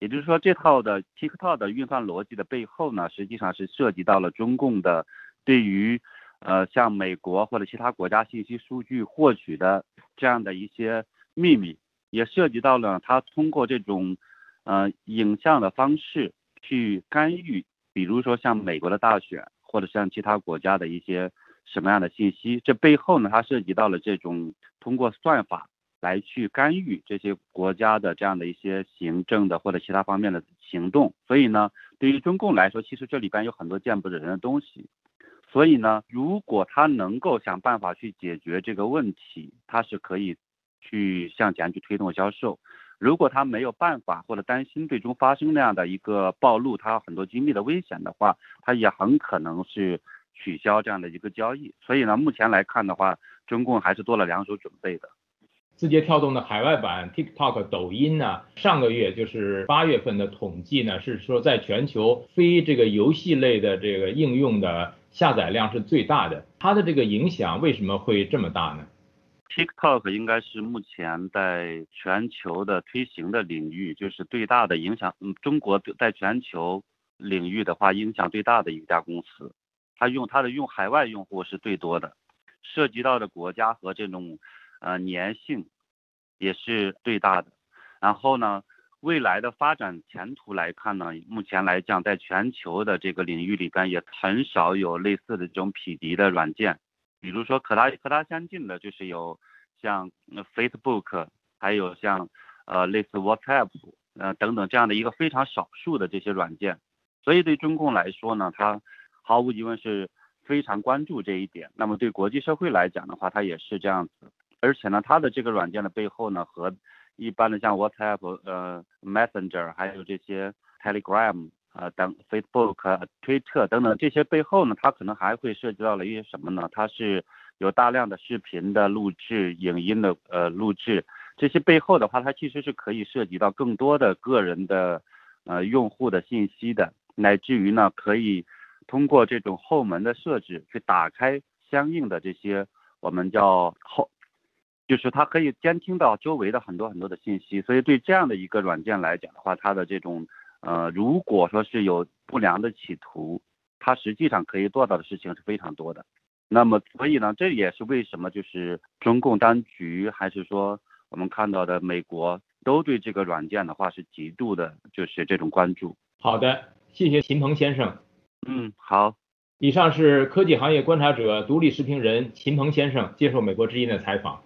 S4: 也就是说，这套的 TikTok 的运算逻辑的背后呢，实际上是涉及到了中共的对于呃像美国或者其他国家信息数据获取的这样的一些秘密，也涉及到了他通过这种呃影像的方式去干预，比如说像美国的大选，或者像其他国家的一些什么样的信息，这背后呢，它涉及到了这种通过算法来去干预这些国家的这样的一些行政的或者其他方面的行动。所以呢，对于中共来说，其实这里边有很多见不得人的东西。所以呢，如果他能够想办法去解决这个问题，他是可以去向前去推动销售。如果他没有办法或者担心最终发生那样的一个暴露他很多机密的危险的话，他也很可能是取消这样的一个交易。所以呢，目前来看的话，中共还是做了两手准备的。
S7: 字节跳动的海外版 TikTok 抖音呢，上个月就是八月份的统计呢，是说在全球非这个游戏类的这个应用的下载量是最大的。它的这个影响为什么会这么大呢？
S4: TikTok 应该是目前在全球的推行的领域，就是最大的影响。嗯，中国在全球领域的话，影响最大的一家公司，它用它的用海外用户是最多的，涉及到的国家和这种呃粘性也是最大的。然后呢，未来的发展前途来看呢，目前来讲，在全球的这个领域里边也很少有类似的这种匹敌的软件。比如说和它和它相近的就是有像 Facebook， 还有像呃类似 WhatsApp 呃等等这样的一个非常少数的这些软件。所以对中共来说呢，它毫无疑问是非常关注这一点。那么对国际社会来讲的话，它也是这样子。而且呢，它的这个软件的背后呢，和一般的像 WhatsApp、呃 Messenger， 还有这些 Telegram 呃等 Facebook、推特等等这些背后呢，它可能还会涉及到了一些什么呢？它是有大量的视频的录制、影音的呃录制，这些背后的话，它其实是可以涉及到更多的个人的呃用户的信息的，乃至于呢，可以通过这种后门的设置去打开相应的这些我们叫后。就是它可以监听到周围的很多很多的信息，所以对这样的一个软件来讲的话，它的这种呃，如果说是有不良的企图，它实际上可以做到的事情是非常多的。那么，所以呢，这也是为什么就是中共当局还是说我们看到的美国都对这个软件的话是极度的，就是这种关注。
S7: 好的，谢谢秦鹏先生。
S4: 嗯，好。
S7: 以上是科技行业观察者、独立时评人秦鹏先生接受美国之音的采访。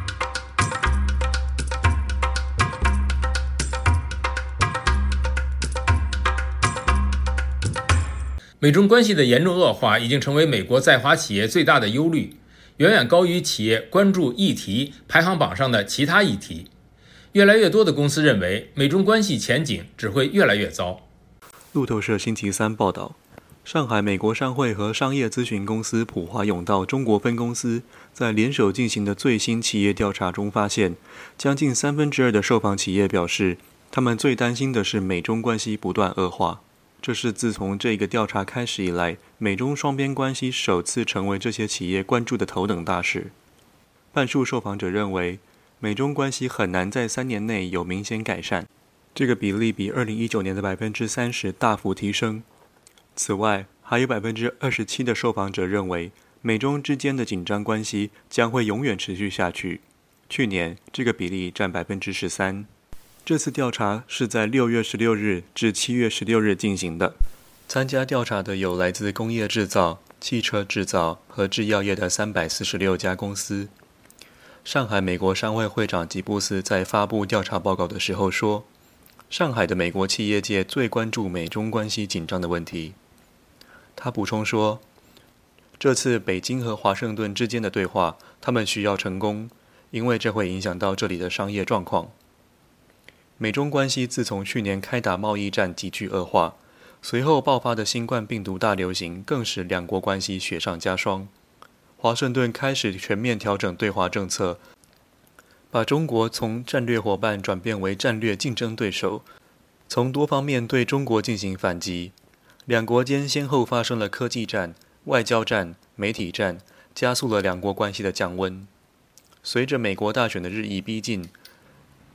S3: 美中关系的严重恶化已经成为美国在华企业最大的忧虑，远远高于企业关注议题排行榜上的其他议题。越来越多的公司认为，美中关系前景只会越来越糟。
S13: 路透社星期三报道，上海美国商会和商业咨询公司普华永道中国分公司在联手进行的最新企业调查中发现，将近三分之二的受访企业表示，他们最担心的是美中关系不断恶化。这是自从这个调查开始以来，美中双边关系首次成为这些企业关注的头等大事。半数受访者认为，美中关系很难在三年内有明显改善，这个比例比二零一九年的百分之三十大幅提升。此外，还有百分之二十七的受访者认为，美中之间的紧张关系将会永远持续下去。去年，这个比例占百分之十三。这次调查是在六月十六日至七月十六日进行的。参加调查的有来自工业制造、汽车制造和制药业的三百四十六家公司。上海美国商会会长吉布斯在发布调查报告的时候说，上海的美国企业界最关注美中关系紧张的问题。他补充说，这次北京和华盛顿之间的对话，他们需要成功，因为这会影响到这里的商业状况。美中关系自从去年开打贸易战急剧恶化，随后爆发的新冠病毒大流行更使两国关系雪上加霜。华盛顿开始全面调整对华政策，把中国从战略伙伴转变为战略竞争对手，从多方面对中国进行反击。两国间先后发生了科技战、外交战、媒体战，加速了两国关系的降温。随着美国大选的日益逼近，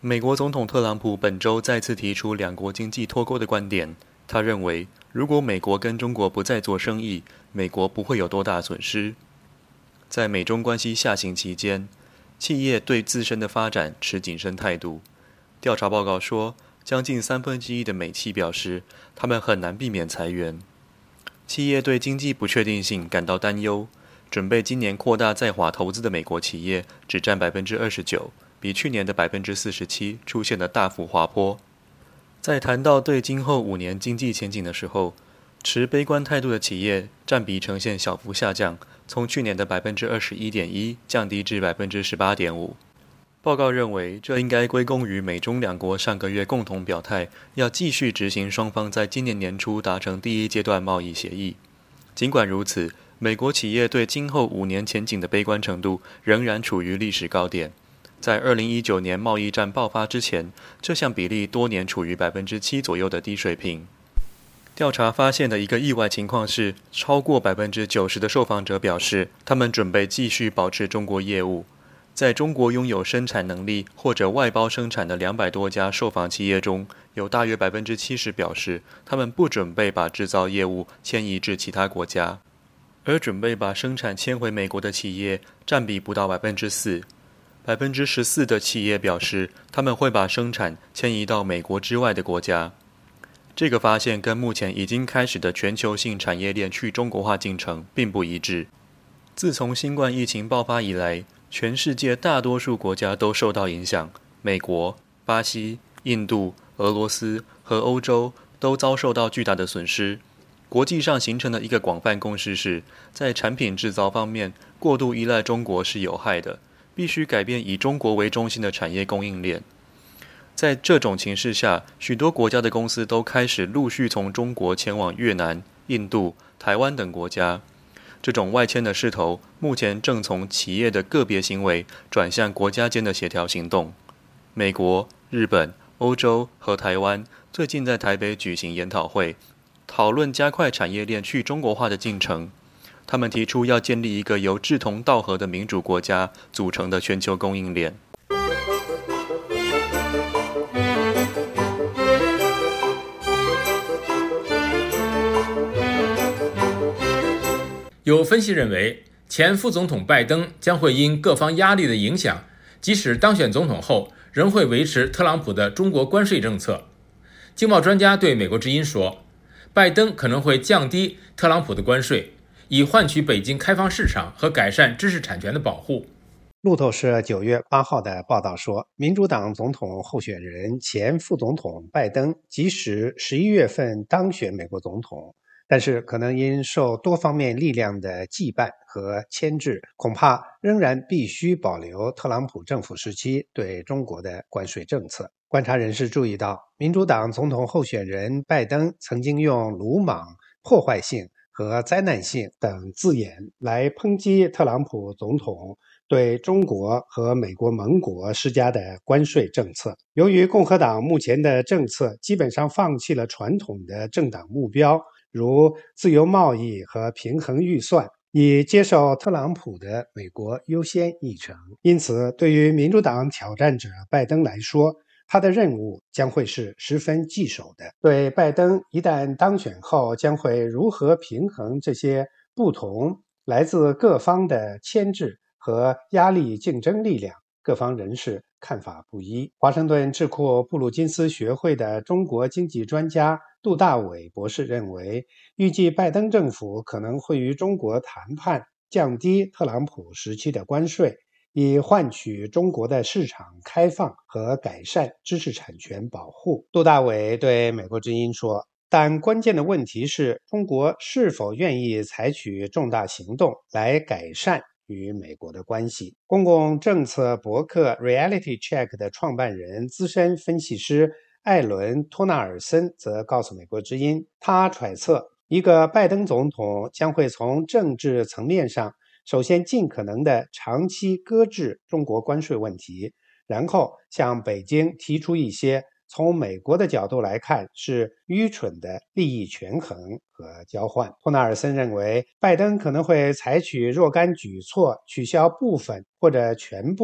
S13: 美国总统特朗普本周再次提出两国经济脱钩的观点。他认为，如果美国跟中国不再做生意，美国不会有多大损失。在美中关系下行期间，企业对自身的发展持谨慎态度。调查报告说，将近三分之一的美企表示，他们很难避免裁员。企业对经济不确定性感到担忧，准备今年扩大在华投资的美国企业只占 百分之二十九， 比去年的 百分之四十七 出现了大幅滑坡。在谈到对今后五年经济前景的时候，持悲观态度的企业占比呈现小幅下降，从去年的 百分之二十一点一 降低至 百分之十八点五。报告认为，这应该归功于美中两国上个月共同表态，要继续执行双方在今年年初达成第一阶段贸易协议。尽管如此，美国企业对今后五年前景的悲观程度仍然处于历史高点。在二零一九年贸易战爆发之前，这项比例多年处于 百分之七 左右的低水平。调查发现的一个意外情况是，超过 百分之九十 的受访者表示，他们准备继续保持中国业务。在中国拥有生产能力或者外包生产的两百多家受访企业中，有大约 百分之七十 表示，他们不准备把制造业务迁移至其他国家。而准备把生产迁回美国的企业占比不到 百分之四。百分之十四 的企业表示，他们会把生产迁移到美国之外的国家。这个发现跟目前已经开始的全球性产业链去中国化进程并不一致。自从新冠疫情爆发以来，全世界大多数国家都受到影响，美国、巴西、印度、俄罗斯和欧洲都遭受到巨大的损失。国际上形成的一个广泛共识是，在产品制造方面，过度依赖中国是有害的，必须改变以中国为中心的产业供应链。在这种情势下，许多国家的公司都开始陆续从中国前往越南、印度、台湾等国家。这种外迁的势头，目前正从企业的个别行为转向国家间的协调行动。美国、日本、欧洲和台湾最近在台北举行研讨会，讨论加快产业链去中国化的进程。他们提出要建立一个由志同道合的民主国家组成的全球供应链。
S3: 有分析认为，前副总统拜登将会因各方压力的影响，即使当选总统后，仍会维持特朗普的中国关税政策。经贸专家对美国之音说，拜登可能会降低特朗普的关税，以换取北京开放市场和改善知识产权的保护。
S14: 路透社九月八号的报道说，民主党总统候选人前副总统拜登即使十一月份当选美国总统，但是可能因受多方面力量的羁绊和牵制，恐怕仍然必须保留特朗普政府时期对中国的关税政策。观察人士注意到，民主党总统候选人拜登曾经用鲁莽、破坏性和灾难性等字眼来抨击特朗普总统对中国和美国盟国施加的关税政策。由于共和党目前的政策基本上放弃了传统的政党目标，如自由贸易和平衡预算，以接受特朗普的美国优先议程。因此，对于民主党挑战者拜登来说，他的任务将会是十分棘手的。对拜登一旦当选后将会如何平衡这些不同来自各方的牵制和压力竞争力量，各方人士看法不一。华盛顿智库布鲁金斯学会的中国经济专家杜大伟博士认为，预计拜登政府可能会与中国谈判降低特朗普时期的关税，以换取中国的市场开放和改善知识产权保护。杜大伟对美国之音说，但关键的问题是中国是否愿意采取重大行动来改善与美国的关系。公共政策博客 Reality Check 的创办人、资深分析师艾伦·托纳尔森则告诉美国之音，他揣测一个拜登总统将会从政治层面上首先尽可能的长期搁置中国关税问题，然后向北京提出一些从美国的角度来看是愚蠢的利益权衡和交换。托纳尔森认为，拜登可能会采取若干举措，取消部分或者全部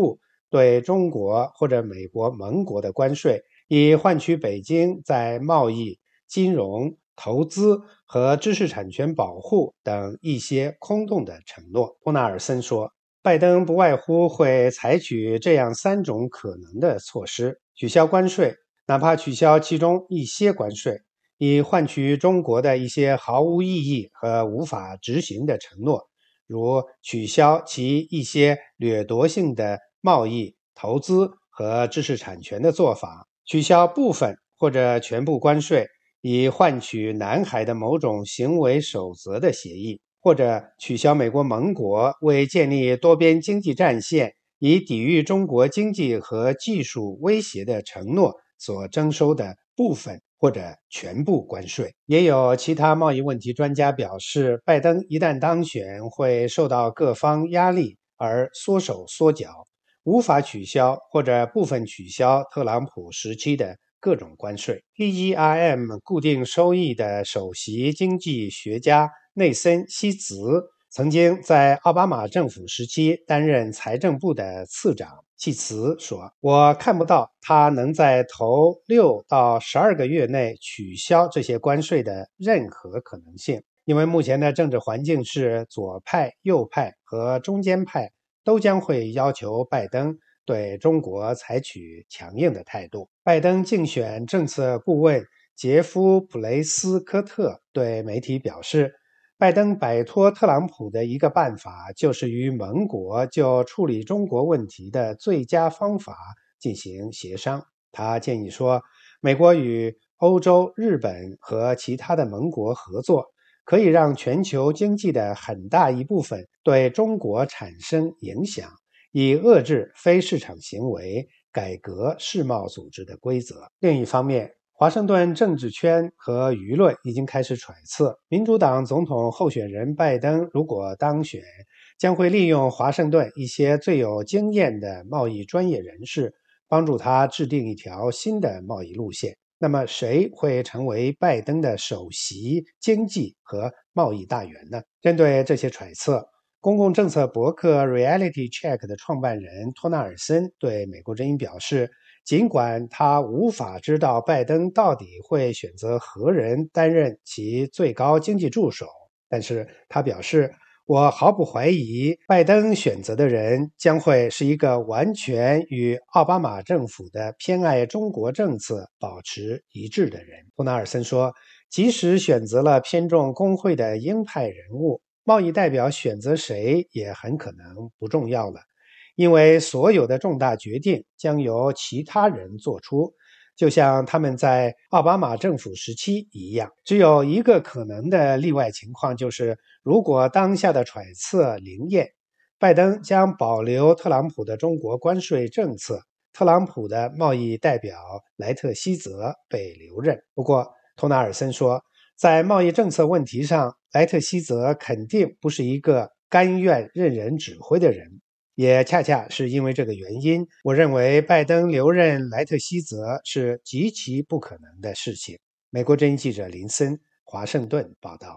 S14: 对中国或者美国盟国的关税，以换取北京在贸易、金融、投资和知识产权保护等一些空洞的承诺。托纳尔森说，拜登不外乎会采取这样三种可能的措施：取消关税，哪怕取消其中一些关税，以换取中国的一些毫无意义和无法执行的承诺，如取消其一些掠夺性的贸易、投资和知识产权的做法，取消部分或者全部关税，以换取南海的某种行为守则的协议，或者取消美国盟国为建立多边经济战线，以抵御中国经济和技术威胁的承诺所征收的部分或者全部关税。也有其他贸易问题专家表示，拜登一旦当选，会受到各方压力而缩手缩脚，无法取消或者部分取消特朗普时期的各种关税。 P E R M 固定收益的首席经济学家内森·希茨曾经在奥巴马政府时期担任财政部的次长。希茨说，我看不到他能在头六到十二个月内取消这些关税的任何可能性，因为目前的政治环境是左派、右派和中间派都将会要求拜登对中国采取强硬的态度。拜登竞选政策顾问杰夫·普雷斯科特对媒体表示，拜登摆脱特朗普的一个办法就是与盟国就处理中国问题的最佳方法进行协商。他建议说，美国与欧洲、日本和其他的盟国合作，可以让全球经济的很大一部分对中国产生影响，以遏制非市场行为，改革世贸组织的规则。另一方面，华盛顿政治圈和舆论已经开始揣测，民主党总统候选人拜登如果当选，将会利用华盛顿一些最有经验的贸易专业人士，帮助他制定一条新的贸易路线。那么谁会成为拜登的首席经济和贸易大员呢？针对这些揣测，公共政策博客 Reality Check 的创办人托纳尔森对美国之音表示，尽管他无法知道拜登到底会选择何人担任其最高经济助手，但是他表示，我毫不怀疑拜登选择的人将会是一个完全与奥巴马政府的偏爱中国政策保持一致的人。托纳尔森说，即使选择了偏重工会的鹰派人物，贸易代表选择谁也很可能不重要了，因为所有的重大决定将由其他人做出，就像他们在奥巴马政府时期一样。只有一个可能的例外情况，就是如果当下的揣测灵验，拜登将保留特朗普的中国关税政策，特朗普的贸易代表莱特希泽被留任。不过托纳尔森说，在贸易政策问题上，莱特希泽肯定不是一个甘愿任人指挥的人，也恰恰是因为这个原因，我认为拜登留任莱特希泽是极其不可能的事情。美国之音记者林森，华盛顿报道。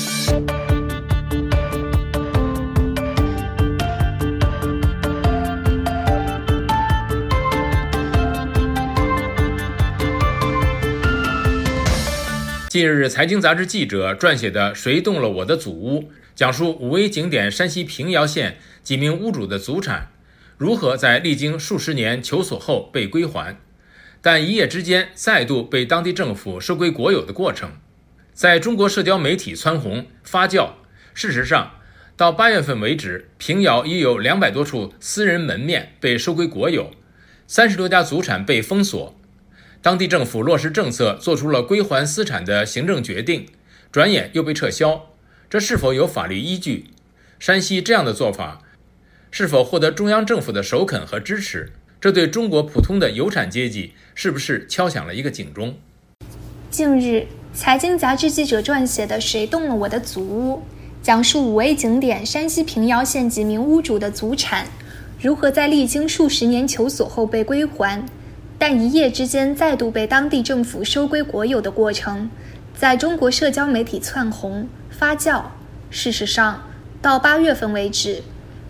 S3: 近日，财经杂志记者撰写的《谁动了我的祖屋》讲述五 A 景点山西平遥县几名屋主的祖产如何在历经数十年求索后被归还，但一夜之间再度被当地政府收归国有的过程，在中国社交媒体蹿红发酵。事实上，到八月份为止，平遥已有两百多处私人门面被收归国有，三十多家祖产被封锁。当地政府落实政策，做出了归还私产的行政决定，转眼又被撤销，这是否有法律依据？山西这样的做法是否获得中央政府的首肯和支持？这对中国普通的有产阶级是不是敲响了一个警钟？
S15: 近日，财经杂志记者撰写的《谁动了我的祖屋》讲述五 A 景点山西平遥县几名屋主的祖产如何在历经数十年求索后被归还，但一夜之间再度被当地政府收归国有的过程，在中国社交媒体窜红发酵。事实上，到八月份为止，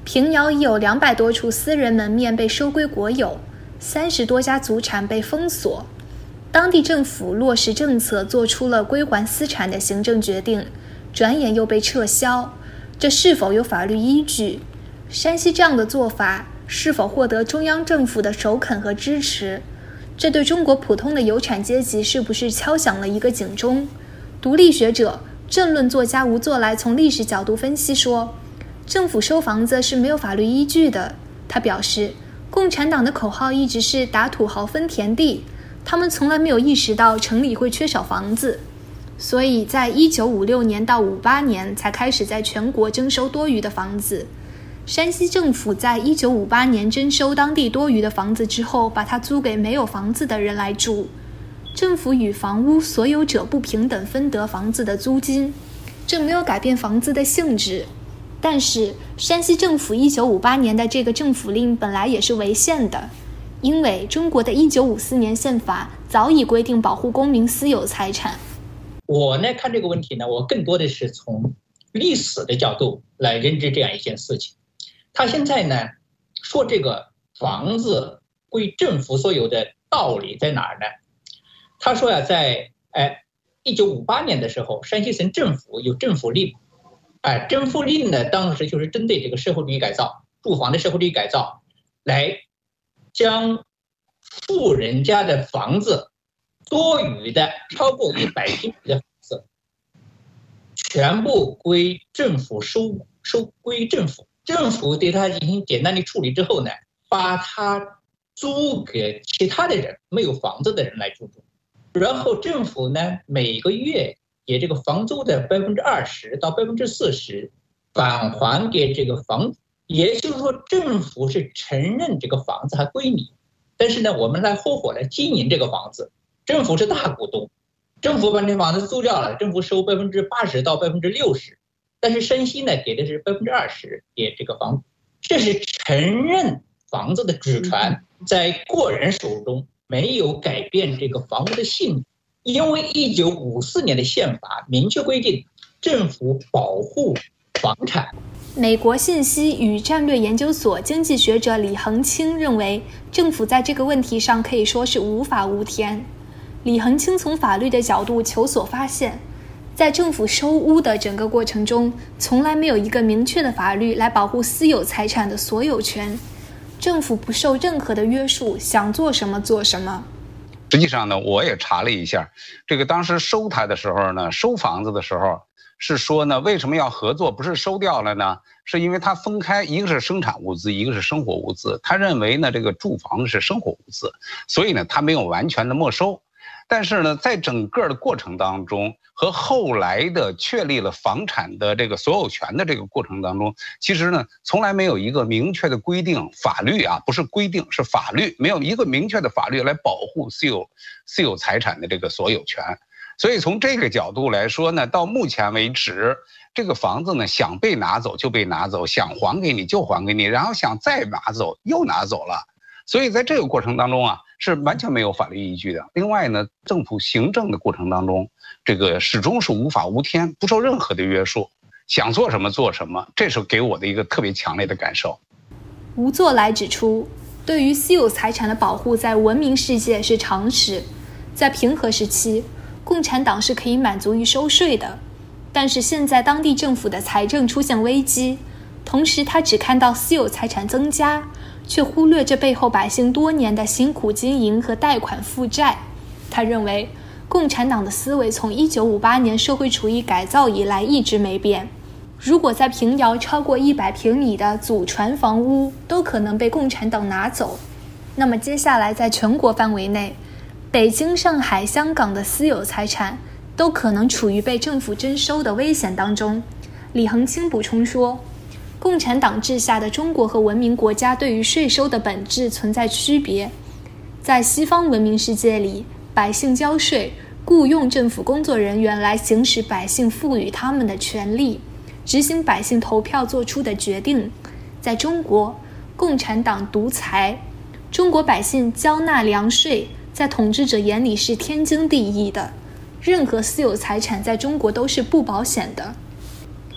S15: 平遥已有两百多处私人门面被收归国有，三十多家祖产被封锁。当地政府落实政策，做出了归还私产的行政决定，转眼又被撤销，这是否有法律依据？山西这样的做法是否获得中央政府的首肯和支持？这对中国普通的有产阶级是不是敲响了一个警钟？独立学者、政论作家吴作来从历史角度分析说，政府收房子是没有法律依据的。他表示，共产党的口号一直是打土豪分田地，他们从来没有意识到城里会缺少房子，所以在一九五六年到五八年才开始在全国征收多余的房子。山西政府在一九五八年征收当地多余的房子之后，把它租给没有房子的人来住。政府与房屋所有者不平等分得房子的租金，这没有改变房子的性质。但是山西政府一九五八年的这个政府令本来也是违宪的，因为中国的一九五四年宪法早已规定保护公民私有财产。
S16: 我呢看这个问题呢，我更多的是从历史的角度来认知这样一件事情。他现在呢说这个房子归政府所有的道理在哪儿呢？他说呀，在哎一九五八年的时候，山西省政府有政府令，哎政府令呢当时就是针对这个社会主义改造、住房的社会主义改造，来将富人家的房子多余的超过一百平米的房子，全部归政府收收归政府。政府对它进行简单的处理之后呢，把它租给其他的人，没有房子的人来住住。然后政府呢，每个月给这个房租的百分之二十到百分之四十返还给这个房子，也就是说，政府是承认这个房子还归你，但是呢，我们来合伙来经营这个房子，政府是大股东，政府把这房子租掉了，政府收百分之八十到百分之六十。但是山西呢给的是百分之二十给这个房子，这是承认房子的主权在个人手中，没有改变这个房屋的性质。因为一九五四年的宪法明确规定，政府保护房产。
S15: 美国信息与战略研究所经济学者李恒清认为，政府在这个问题上可以说是无法无天。李恒清从法律的角度求索发现，在政府收屋的整个过程中，从来没有一个明确的法律来保护私有财产的所有权，政府不受任何的约束，想做什么做什么。
S17: 实际上呢，我也查了一下，这个当时收它的时候呢，收房子的时候是说呢，为什么要合作？不是收掉了呢？是因为它分开，一个是生产物资，一个是生活物资。他认为呢，这个住房是生活物资，所以呢，他没有完全的没收。但是呢，在整个的过程当中，和后来的确立了房产的这个所有权的这个过程当中，其实呢，从来没有一个明确的规定，法律啊，不是规定，是法律，没有一个明确的法律来保护私有私有财产的这个所有权。所以从这个角度来说呢，到目前为止，这个房子呢，想被拿走就被拿走，想还给你就还给你，然后想再拿走又拿走了。所以在这个过程当中啊，是完全没有法律依据的。另外呢，政府行政的过程当中，这个始终是无法无天，不受任何的约束，想做什么做什么，这是给我的一个特别强烈的感受。
S15: 吴作来指出，对于私有财产的保护在文明世界是常识，在平和时期，共产党是可以满足于收税的，但是现在当地政府的财政出现危机，同时他只看到私有财产增加，却忽略这背后百姓多年的辛苦经营和贷款负债。他认为共产党的思维从一九五八年社会主义改造以来一直没变，如果在平遥超过一百平米的祖传房屋都可能被共产党拿走，那么接下来在全国范围内，北京、上海、香港的私有财产都可能处于被政府征收的危险当中。李恒清补充说，共产党治下的中国和文明国家对于税收的本质存在区别。在西方文明世界里，百姓交税，雇佣政府工作人员来行使百姓赋予他们的权利，执行百姓投票做出的决定。在中国，共产党独裁，中国百姓交纳粮税，在统治者眼里是天经地义的，任何私有财产在中国都是不保险的。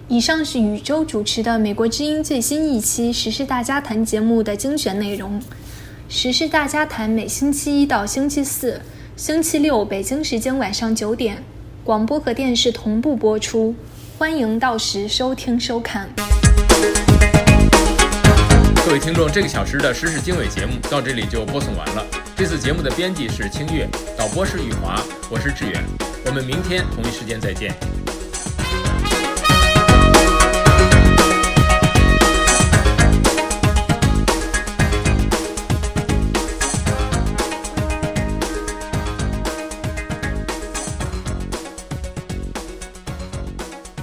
S15: 以上是宇宙主持的美国之音最新一期时事大家谈节目的精选内容。时事大家谈每星期一到星期四，星期六北京时间晚上九点，广播和电视同步播出，欢迎到时收听收看。
S3: 各位听众，这个小时的时事经纬节目到这里就播送完了。这次节目的编辑是清月，导播是玉华，我是志远。我们明天同一时间再见。